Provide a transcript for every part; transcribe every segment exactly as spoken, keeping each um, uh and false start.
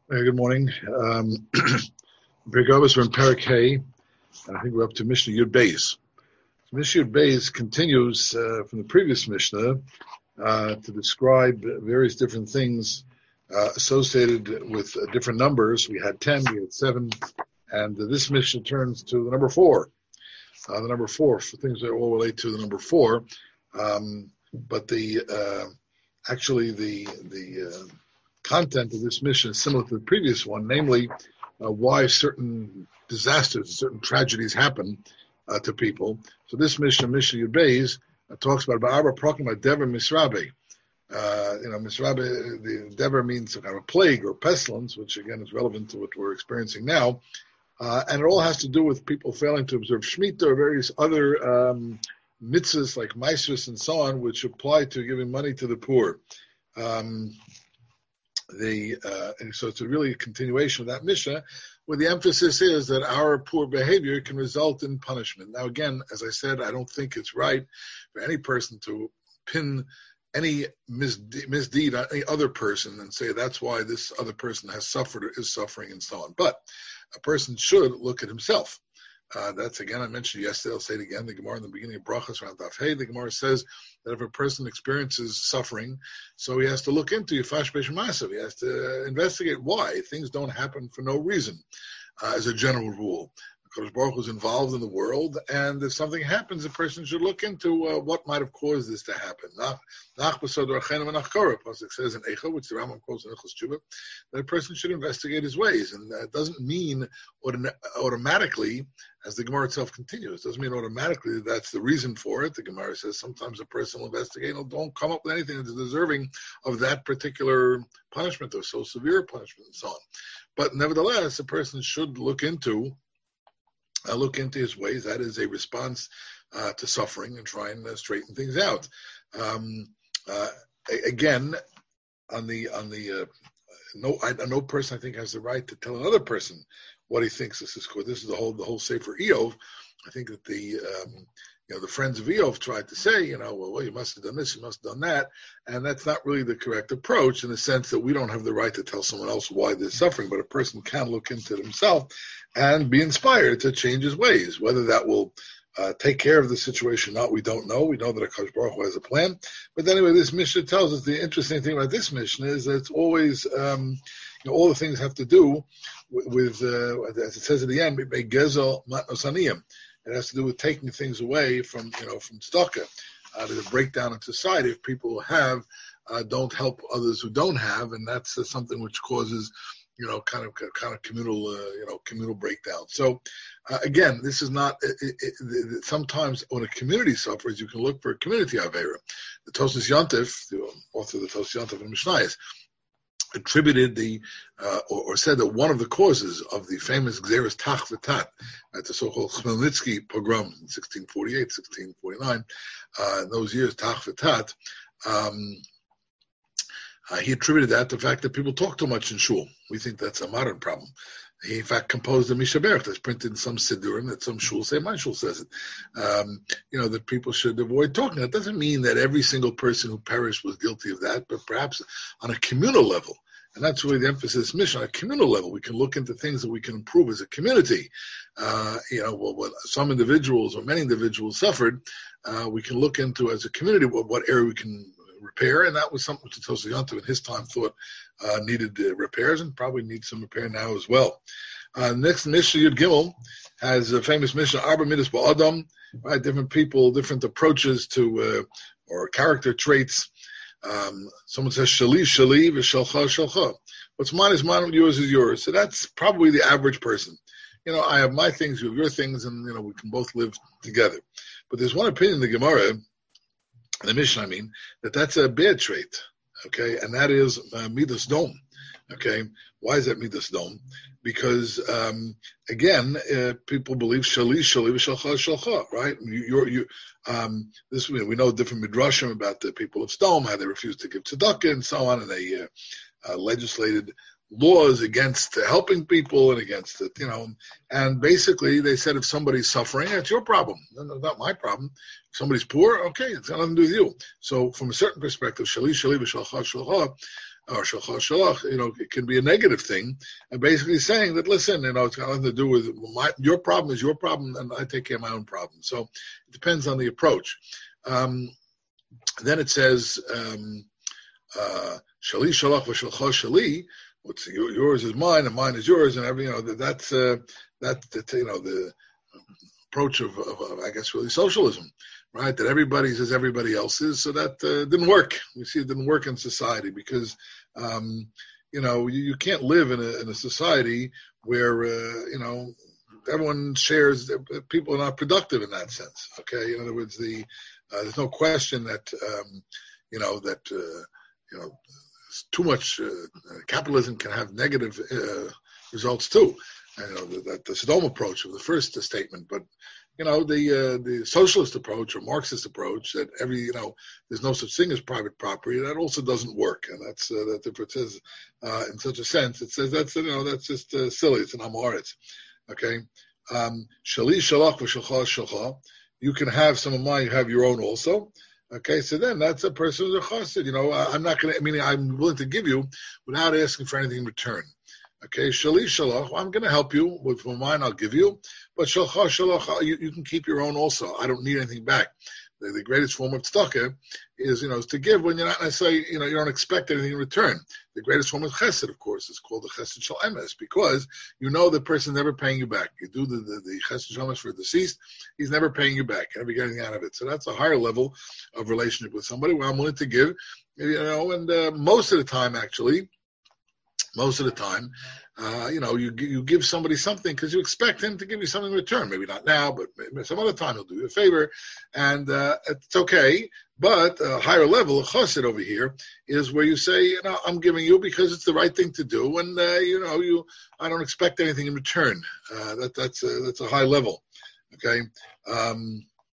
Hey, good morning. Um, Birgavos, we're in Parak Hay. I think we're up to Mishnah Yud Beis. So Mishnah Yud Beis continues uh, from the previous Mishnah uh, to describe various different things uh, associated with uh, different numbers. We had ten, we had seven, and uh, this Mishnah turns to the number four. Uh, the number four, for things that all relate to the number four. Um, but the uh, actually the the uh, content of this mission is similar to the previous one, namely uh, why certain disasters, certain tragedies happen uh, to people. So this mission, Mishnah Yud Beis, uh, talks about Ba'arba Prokma Dever Misrabe. Uh, you know, Misrabe, the Dever means some kind of plague or pestilence, which again is relevant to what we're experiencing now. Uh, and it all has to do with people failing to observe Shemitah or various other um, mitzvahs like Maasros and so on, which apply to giving money to the poor. Um, The uh, and so it's a really a continuation of that Mishnah, where the emphasis is that our poor behavior can result in punishment. Now, again, as I said, I don't think it's right for any person to pin any misde- misdeed on any other person and say that's why this other person has suffered or is suffering and so on. But a person should look at himself. Uh, that's, again, I mentioned yesterday, I'll say it again, the Gemara in the beginning of Brachas around Daf Hey, the Gemara says that if a person experiences suffering, so he has to look into Yifash Besh Masav, he has to investigate why. Things don't happen for no reason, uh, as a general rule. Because Baruch Hu is involved in the world, and if something happens, the person should look into uh, what might have caused this to happen. Nach b'sodor achenam and nachkora, Pasuk says in Eicha, which the Rambam quotes in Eichos Tshuva, that a person should investigate his ways, and that doesn't mean autom- automatically, as the Gemara itself continues, doesn't mean automatically that that's the reason for it. The Gemara says sometimes a person will investigate and don't come up with anything that's deserving of that particular punishment or so severe punishment and so on. But nevertheless, a person should look into Uh, look into his ways. That is a response uh, to suffering and try and uh, straighten things out. Um, uh, again, on the on the uh, no I, no person I think has the right to tell another person what he thinks this is good. This is the whole the whole Sefer Eov. I think that the um, you know the friends of Eov tried to say, you know, well, well, you must have done this, you must have done that, and that's not really the correct approach in the sense that we don't have the right to tell someone else why they're suffering, but a person can look into it himself and be inspired to change his ways. Whether that will uh, take care of the situation or not, we don't know. We know that Akash Baruch Hu has a plan. But anyway, this Mishnah tells us the interesting thing about this Mishnah is that it's always, um, you know, all the things have to do with, with uh, as it says at the end, Gezel Matnosaniyim. It has to do with taking things away from, you know, from tzedakah. Uh, there's a breakdown in society. If people who have uh, don't help others who don't have, and that's uh, something which causes, you know, kind of kind of communal, uh, you know, communal breakdown. So, uh, again, this is not. It, it, it, sometimes when a community suffers, you can look for a community avera. The Tosas Yontif, the author of the Tosas Yontif and Mishnayos, attributed the, uh, or, or said that one of the causes of the famous Gzeres Tach V'Tat, at the so-called Khmelnytsky pogrom in sixteen forty-eight, sixteen forty-nine, uh, in those years, Tach V'Tat, um, uh, he attributed that to the fact that people talk too much in shul. We think that's a modern problem. He, in fact, composed a Misha Berach that's printed in some Siddurim that some shul say, my shul says it, um, you know, that people should avoid talking. That doesn't mean that every single person who perished was guilty of that, but perhaps on a communal level. And that's really the emphasis mission. On a communal level, we can look into things that we can improve as a community. Uh, you know, well, what some individuals or many individuals suffered, uh, we can look into as a community what, what area we can repair, and that was something that Tosas Yontif in his time thought uh, needed uh, repairs and probably needs some repair now as well. Uh, next, Mishnah Yud Gimel has a famous Mishnah, Arba Midas Ba'adam, right? Different people, different approaches to, uh, or character traits. Um, someone says, Shali, Shali, V'shalcha, Shalcha. What's mine is mine, yours is yours. So that's probably the average person. You know, I have my things, you have your things, and, you know, we can both live together. But there's one opinion in the Gemara, the Mishnah, I mean, that that's a bad trait, okay, and that is uh, Midas Dom, okay. Why is that Midas Dom? Because um, again, uh, people believe Shali Shali v'Shalcha Shalcha, right? You, you're, you, um, this we know different midrashim about the people of Sdom, how they refused to give tzedakah and so on, and they uh, uh, legislated laws against helping people and against it, you know. And basically, they said if somebody's suffering, it's your problem, not my problem. If somebody's poor, okay, it's got nothing to do with you. So, from a certain perspective, shali shali v'shalcha shalcha, or shalcha shalach, you know, it can be a negative thing, and basically saying that, listen, you know, it's got nothing to do with my, your problem is your problem, and I take care of my own problem. So it depends on the approach. Um, then it says, um, uh, shali shalach v'shalcha shali. What's yours is mine, and mine is yours, and every, you know, that's uh, that, that you know the approach of, of, of, I guess, really socialism, right? That everybody's as everybody else's. So that uh, didn't work. We see it didn't work in society because, um, you know, you, you can't live in a, in a society where, uh, you know, everyone shares. People are not productive in that sense. Okay, in other words, the uh, there's no question that, um, you know, that uh, you know. Too much uh, capitalism can have negative uh, results too. You know, the, the, the Sodom approach of the first statement, but you know the uh, the socialist approach or Marxist approach that every you know there's no such thing as private property, that also doesn't work, and that's uh, that if it says uh, in such a sense, it says that's you know that's just uh, silly. It's an amoritz. Okay, shali shalach v'shalcha shalcha. You can have some of mine. You have your own also. Okay, so then that's a person who's a chassid. You know, I'm not going to, I mean, I'm willing to give you without asking for anything in return. Okay, shali shalach, well, I'm going to help you with mine, I'll give you. But shalcha shalach, you, you can keep your own also. I don't need anything back. The, the greatest form of tzedakah is, you know, is to give when you're not necessarily, you know, you don't expect anything in return. The greatest form of chesed, of course, is called the chesed shel emes, because you know the person's never paying you back. You do the, the, the chesed shel emes for a deceased, he's never paying you back, never getting out of it. So that's a higher level of relationship with somebody where I'm willing to give, you know, and uh, most of the time, actually, most of the time, uh, you know, you you give somebody something because you expect him to give you something in return. Maybe not now, but maybe some other time he'll do you a favor, and uh, it's okay. But a higher level, a chassid over here, is where you say, you know, I'm giving you because it's the right thing to do, and uh, you know, you I don't expect anything in return. Uh, that that's a, that's a high level, okay. Um,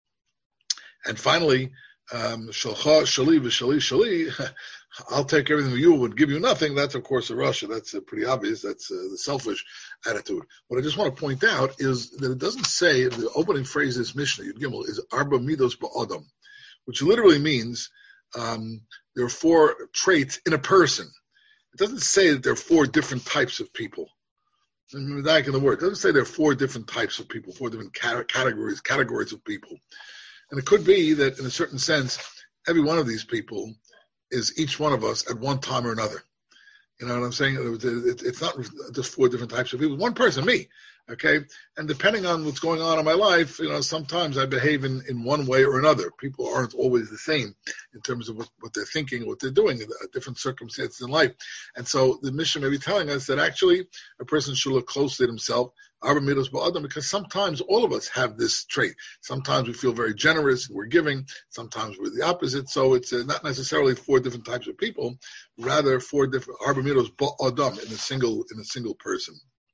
and finally, um, shalcha shali v'shali shali. I'll take everything from you and give you nothing. That's, of course, a Russia. That's uh, pretty obvious. That's uh, the selfish attitude. What I just want to point out is that it doesn't say, the opening phrase of this Mishnah, Yud Gimel, is Arba Midos Ba'adam, which literally means um, there are four traits in a person. It doesn't say that there are four different types of people. Back in the word, it doesn't say there are four different types of people, four different categories, categories of people. And it could be that, in a certain sense, every one of these people is each one of us at one time or another. You know what I'm saying? It's not just four different types of people. One person, me, okay? And depending on what's going on in my life, you know, sometimes I behave in, in one way or another. People aren't always the same in terms of what, what they're thinking, what they're doing, in different circumstances in life. And so the mission may be telling us that actually a person should look closely at himself, because sometimes all of us have this trait. Sometimes we feel very generous and we're giving. Sometimes we're the opposite. So it's uh, not necessarily four different types of people, rather four different arba midos ba'adam in a single in a single person.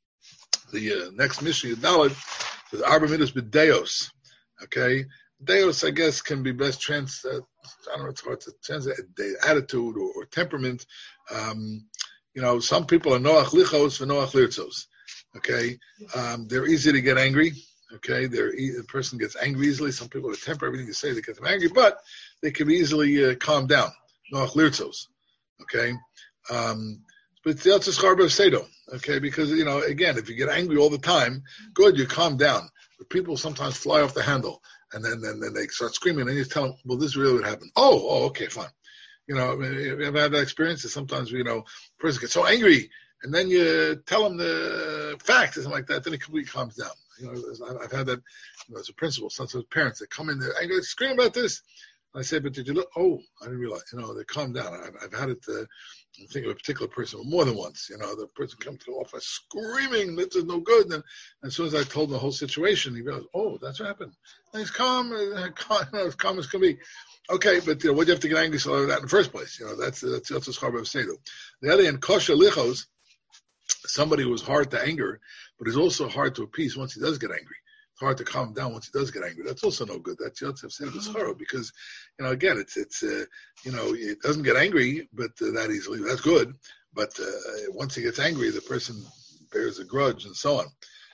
The uh, next mission, Yudalad, is arba midos b'deos. Okay, deos, I guess, can be best trans. Uh, I don't know. It's hard to translate attitude or, or temperament. Um, you know, some people are noach lichos for noach lirtzos. Okay, um, they're easy to get angry. Okay, they're e- the person gets angry easily. Some people have a temper, everything you say, they get them angry, but they can be easily uh, calmed down. Noach lirtzos. Okay, um, but it's the Yotzescharba of Sedo. Okay, because you know, again, if you get angry all the time, good, you calm down. But people sometimes fly off the handle, and then then, then they start screaming, and you tell them, well, this is really what happened. Oh, oh, okay, fine. You know, I mean, you ever had that experience? That sometimes you know, a person gets so angry. And then you tell them the facts or something like that, then it completely calms down. You know, I've had that, you know, as a principal, sometimes parents, they come in there, I go, scream about this. And I say, but did you look? Oh, I didn't realize. You know, they calm down. I've, I've had it, uh, I'm thinking of a particular person more than once. You know, the person comes to the office screaming, this is no good. And then as soon as I told him the whole situation, he goes, oh, that's what happened. And he's calm, uh, calm you know, as calm as can be. Okay, but you know, what do you have to get angry so that in the first place? You know, that's that's that's the Charbah of Seder. The other end, kosher lichos, somebody who was hard to anger, but is also hard to appease once he does get angry. It's hard to calm down once he does get angry. That's also no good. That's Yotzev said it's horrible because, you know, again, it's it's uh, you know, it doesn't get angry, but uh, that easily. That's good. But uh, once he gets angry, the person bears a grudge and so on.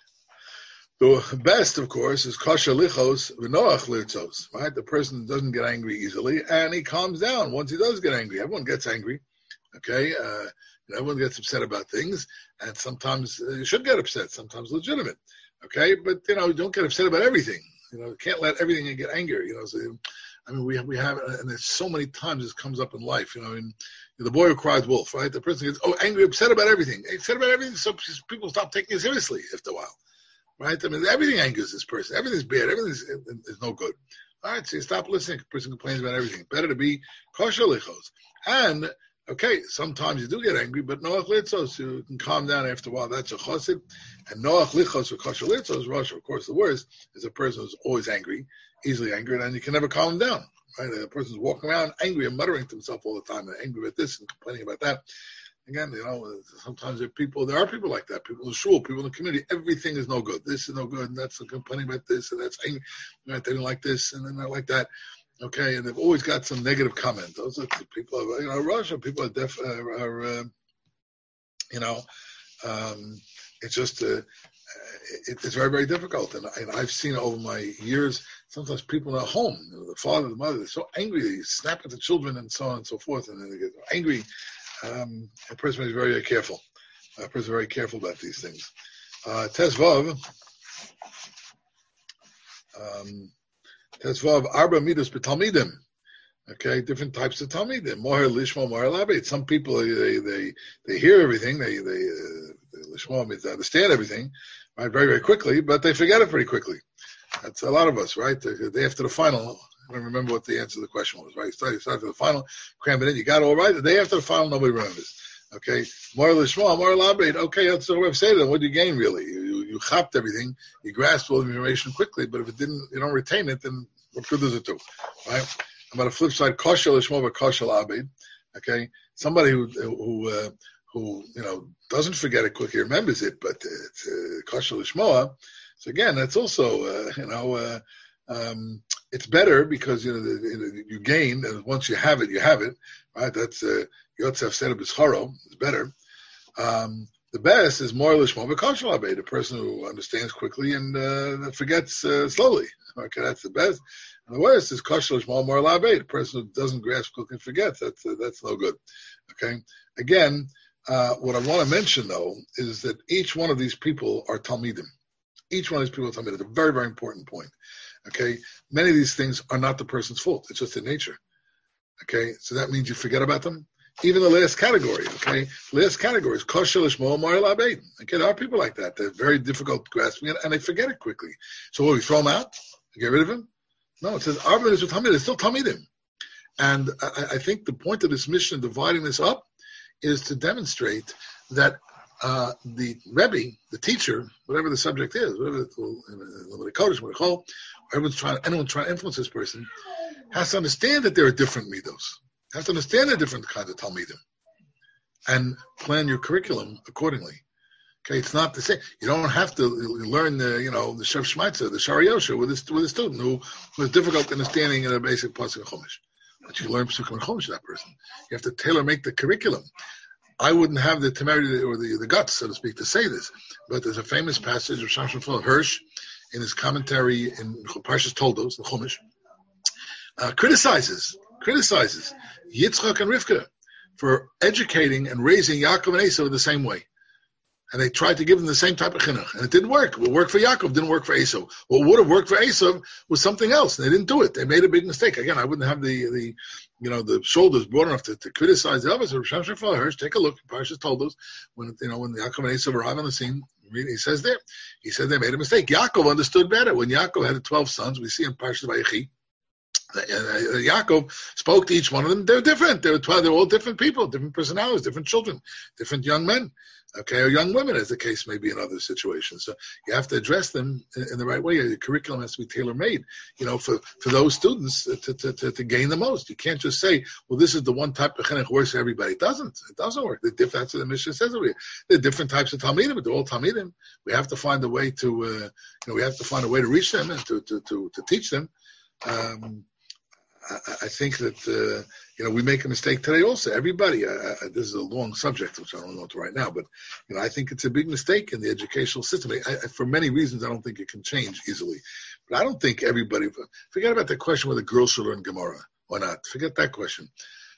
The best, of course, is kosher lichos v'noach lirtzos. Right, the person doesn't get angry easily, and he calms down once he does get angry. Everyone gets angry. Okay, uh, you know, everyone gets upset about things, and sometimes uh, you should get upset. Sometimes legitimate. Okay, but you know, don't get upset about everything. You know, you can't let everything get anger. You know, so, I mean, we we have, and there's so many times this comes up in life. You know, and the boy who cries wolf, right? The person gets oh angry, upset about everything, upset about everything. So people stop taking it seriously after a while, right? I mean, everything angers this person. Everything's bad. Everything is no good. All right, so you stop listening. The person complains about everything. Better to be kosher lichos. And, okay, sometimes you do get angry, but noach litzos, you can calm down after a while. That's a chosid. And noach lichos or kosher litzos, Rosh, of course, the worst is a person who's always angry, easily angry, and you can never calm him down. Right? A person's walking around angry and muttering to himself all the time, and angry about this and complaining about that. Again, you know, sometimes there are people, there are people like that, people in the shul, people in the community, everything is no good. This is no good, and that's complaining about this, and that's angry, right? They don't like this, and then they like that. Okay, and they've always got some negative comment. Those are the people, you know, Russia, people are deaf, uh, are, uh, you know, um, it's just, uh, it, it's very, very difficult. And, and I've seen over my years, sometimes people at home, you know, the father, the mother, they're so angry, they snap at the children and so on and so forth, and then they get angry. Um, a person is very, very careful. A person is very careful about these things. Uh, Tezvav, um, Tezvav, Arba Midas B'Talmidim. Okay, different types of Talmidim. Moher Lishma, Moher Labeit. Some people, they they they hear everything. They they uh, Lishma means they understand everything, right? Very, very quickly, but they forget it pretty quickly. That's a lot of us, right? The, the day after the final. I don't remember what the answer to the question was, right? You start, you start for the final, cram it in, you got it all right. The day after the final, nobody remembers. Okay? More lishma, more elaborate. Okay, that's what I've said to them. What did you gain, really? You, you, you chopped everything, you grasped all the information quickly, but if it didn't, you don't retain it, then what good does it do? Right? And on the flip side, kosher lishma, but kosher labed. Okay? Somebody who, who, uh, who, you know, doesn't forget it quickly, remembers it, but it's uh, kosher lishma. So again, that's also, uh, you know, uh, um, it's better because you know the, the, you gain, and once you have it, you have it, right? That's uh, Yotzef said of Bisharo. It's better. Um, the best is more lishma v'kosher labed, the person who understands quickly and uh, forgets uh, slowly. Okay, that's the best. And the worst is kosher lishma more labed, the person who doesn't grasp quickly and forgets. That's uh, that's no good. Okay. Again, uh, what I want to mention though is that each one of these people are talmidim. Each one of these people are talmidim. It's a very, very important point. Okay, many of these things are not the person's fault. It's just their nature. Okay, so that means you forget about them. Even the last category, okay, last category is kosher lishma mar labed. Okay, there are people like that. They're very difficult grasping it, and they forget it quickly. So what, we throw them out? Get rid of him? No, it says arba is with talmidim. It's still talmidim. And I, I think the point of this mission, dividing this up, is to demonstrate that uh, the Rebbe, the teacher, whatever the subject is, whatever the Kodesh, whatever everyone's trying, anyone's trying to influence this person, has to understand that there are different midos. Has to understand the different kinds of talmidim, and plan your curriculum accordingly. Okay, it's not the same. You don't have to learn the, you know, the Shev Shmaitzer, the Shari Yosha with a, with a student who was difficult understanding in a basic pasuk Chumash. But you learn Pesukim and Chumash to that person. You have to tailor make the curriculum. I wouldn't have the temerity or the, the guts, so to speak, to say this, but there's a famous passage of Shimshon Hirsch in his commentary in Parshas Toldos, the Chumash, uh, criticizes criticizes Yitzchak and Rivka for educating and raising Yaakov and Esau the same way. And they tried to give them the same type of chinuch, and it didn't work. What worked for Yaakov didn't work for Esau. What would have worked for Esau was something else, and they didn't do it. They made a big mistake. Again, I wouldn't have the, the you know, the shoulders broad enough to, to criticize the others. Rav Shimshon Hirsch, take a look. Parshas told us when you know when Yaakov and Esau arrived on the scene. He says there, he said they made a mistake. Yaakov understood better. When Yaakov had twelve sons, we see in Parshas Vayechi, uh, Yaakov spoke to each one of them. They're different. They were twelve. They're all different people, different personalities, different children, different young men. Okay, or young women, as the case may be in other situations. So you have to address them in, in the right way. The curriculum has to be tailor-made, you know, for, for those students to, to, to, to gain the most. You can't just say, well, this is the one type of chinuch works for everybody. It doesn't. It doesn't work. The diff, that's what the Mishnah says over here. There are different types of talmidim, but they're all talmidim. We have to find a way to, uh, you know, we have to find a way to reach them and to to to, to teach them. Um, I, I think that, uh, you know, we make a mistake today also. Everybody, uh, uh, this is a long subject, which I don't know to right now, but, you know, I think it's a big mistake in the educational system. I, I, for many reasons, I don't think it can change easily. But I don't think everybody, forget about the question whether girls should learn Gemara or not. Forget that question.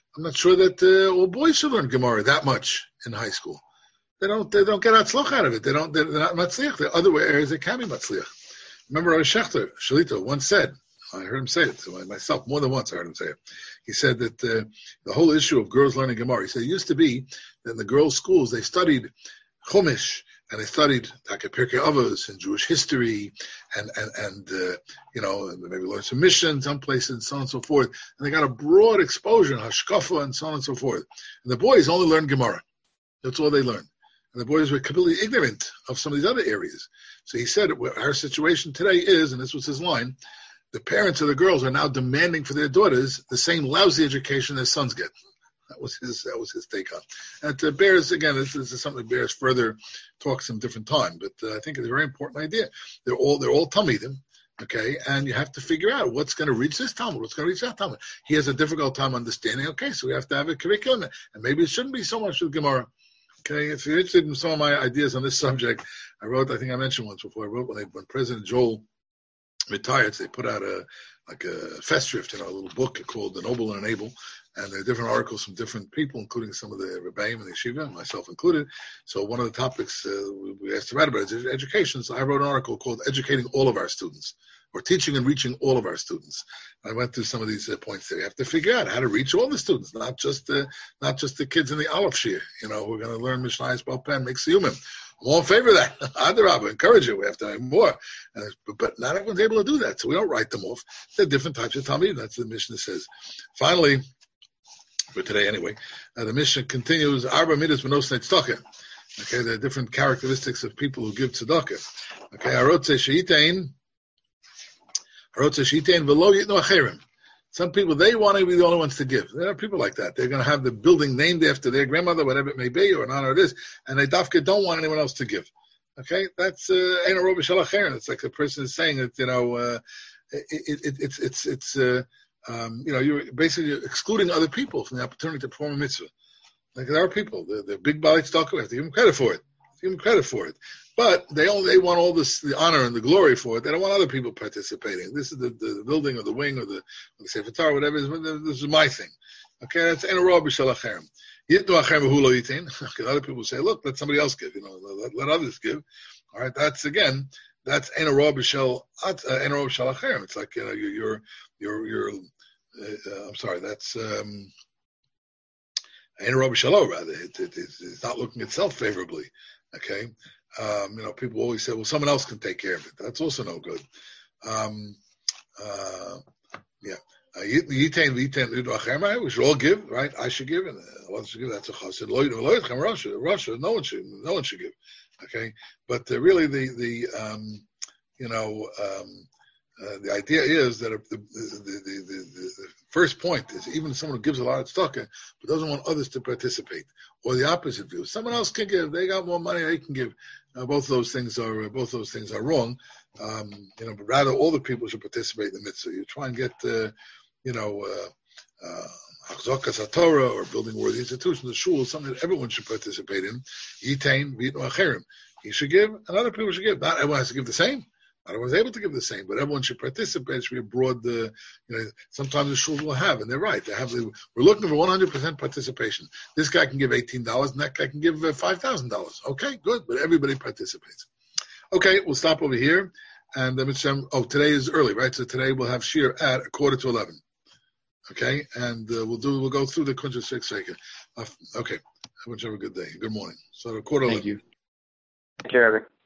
I'm not sure that uh, all boys should learn Gemara that much in high school. They don't. They don't get atzloch out of it. They don't. They're not matzliach. There are other areas that can be matzliach. Remember, Rav Shechter Shalito once said. I heard him say it to myself more than once. I heard him say it. He said that uh, the whole issue of girls learning Gemara. He said it used to be that in the girls' schools they studied Chumash and they studied like Pirkei Avos and Jewish history and and and uh, you know maybe learned some missions, some places, and so on and so forth. And they got a broad exposure in hashkafa and so on and so forth. And the boys only learned Gemara. That's all they learned. And the boys were completely ignorant of some of these other areas. So he said, our situation today is, and this was his line, the parents of the girls are now demanding for their daughters the same lousy education their sons get. That was his. That was his take on. And it bears again. This, this is something that bears further talk some different time. But uh, I think it's a very important idea. They're all they're all Talmidim, okay, and you have to figure out what's going to reach this Talmud, what's going to reach that Talmud. He has a difficult time understanding. Okay, so we have to have a curriculum, and maybe it shouldn't be so much with Gemara. Okay, if you're interested in some of my ideas on this subject, I wrote. I think I mentioned once before. I wrote when, they, when President Joel retired, so they put out a like a festschrift, you know, a little book called The Noble and Able, and there are different articles from different people, including some of the Rebbeim and the Yeshiva, myself included. So one of the topics uh, we asked to write about is education. So I wrote an article called Educating All of Our Students, or Teaching and Reaching All of Our Students. I went through some of these uh, points there. You have to figure out how to reach all the students, not just the, not just the kids in the Aleph Shir. You know, we're going to learn Mishnayos Baal Peh, make Siyumim. I'm all in favor of that. Adarabah, encourage it. We have to have more. Uh, but, but not everyone's able to do that, so we don't write them off. There are different types of Talmud. That's what the Mishnah says. Finally, for today anyway, uh, the Mishnah continues, Arba Midas V'nos Tzedakah. Okay, there are different characteristics of people who give tzedakah. Okay, Harotze Sheitein, Harotze Sheitein V'lo Yitnu Acherim. Some people, they want to be the only ones to give. There are people like that. They're going to have the building named after their grandmother, whatever it may be, or an honor it is, and they dafka don't want anyone else to give. Okay? That's Ein Robi Shalacherin. It's like the person is saying that, you know, uh, it, it, it, it's, it's, it's uh, um, you know, you're basically excluding other people from the opportunity to perform a mitzvah. Like there are people, they're, they're big Baalei Tzedakah, we have to give them credit for it. Give them credit for it. But they only, they want all this, the honor and the glory for it. They don't want other people participating. This is the, the building or the wing or the, or the Sefer Torah, whatever it is. This is my thing. Okay, that's Ein Robi Shalacherim. Yitnu Acherim V'hu Lo Yitin. Okay, other people say, look, let somebody else give. You know, let, let others give. All right, that's again, that's Ein Robi Shalacherim. It's like, you know, you're, you're, you're, uh, I'm sorry, that's, um, Ein Robi Shalom, rather. It, it, it's not looking itself favorably. Okay. Um, you know, people always say, well, someone else can take care of it. That's also no good. Um, uh, yeah. Yitain, Yitain, we should all give, right? I should give, and others should give. That's a chassid. Russia, Russia, no one should, no one should give. Okay. But uh, really the, the, um, you know, um, Uh, the idea is that the, the, the, the, the first point is even someone who gives a lot of tzedakah but doesn't want others to participate, or the opposite view. Someone else can give; they got more money, they can give. Uh, both those things are uh, both those things are wrong. Um, you know, but rather all the people should participate in the mitzvah. You try and get, uh, you know, Achzakas Torah or building worthy institutions, the shul, something that everyone should participate in. Yitain v'yitnu acherim. He should give, and other people should give. Not everyone has to give the same. Not everyone's able to give the same, but everyone should participate. It should be a broad, uh, you know, sometimes the shuls will have, and they're right. They have. The, we're looking for one hundred percent participation. This guy can give eighteen dollars, and that guy can give uh, five thousand dollars. Okay, good, but everybody participates. Okay, we'll stop over here. And uh, Mister Oh, today is early, right? So today we'll have shir at a quarter to eleven. Okay, and uh, we'll do. We'll go through the Kuntra six Shaker. Uh, okay, everyone have a good day. Good morning. So a quarter to eleven. Thank you. Take care, Eric.